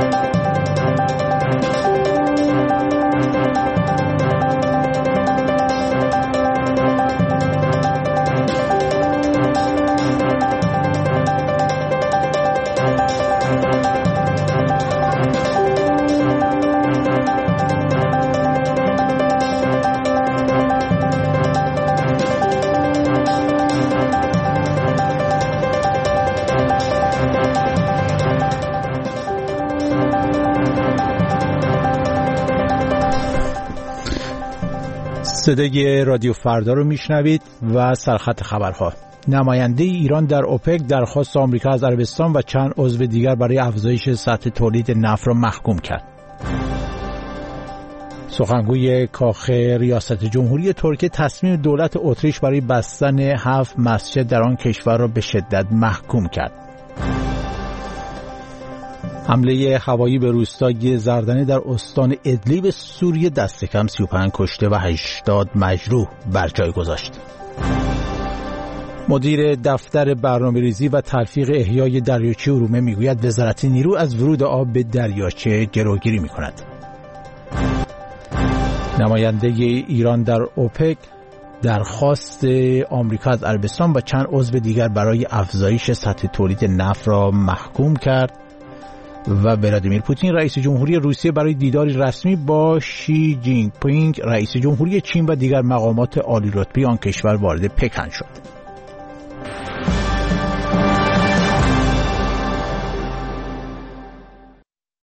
صدای رادیو فردا رو میشنوید و سرخط خبرها. نماینده ایران در اوپک درخواست آمریکا از عربستان و چند عضو دیگر برای افزایش سطح تولید نفت را محکوم کرد. سخنگوی کاخ ریاست جمهوری ترکیه تصمیم دولت اتریش برای بستن 7 مسجد در آن کشور را به شدت محکوم کرد. حمله هوایی به روستای زردنی در استان ادلیب سوریه دست کم 35 کشته و 80 مجروح بر جای گذاشت. مدیر دفتر برنامه‌ریزی و تلفیق احیای دریاچه ارومیه میگوید وزارت نیرو از ورود آب به دریاچه جلوگیری می‌کند. نماینده ایران در اوپک درخواست آمریکا از عربستان و چند عضو دیگر برای افزایش سطح تولید نفت را محکوم کرد و ولادیمیر پوتین رئیس جمهوری روسیه برای دیداری رسمی با شی جین پینگ رئیس جمهوری چین و دیگر مقامات عالی رتبه آن کشور وارد پکن شد.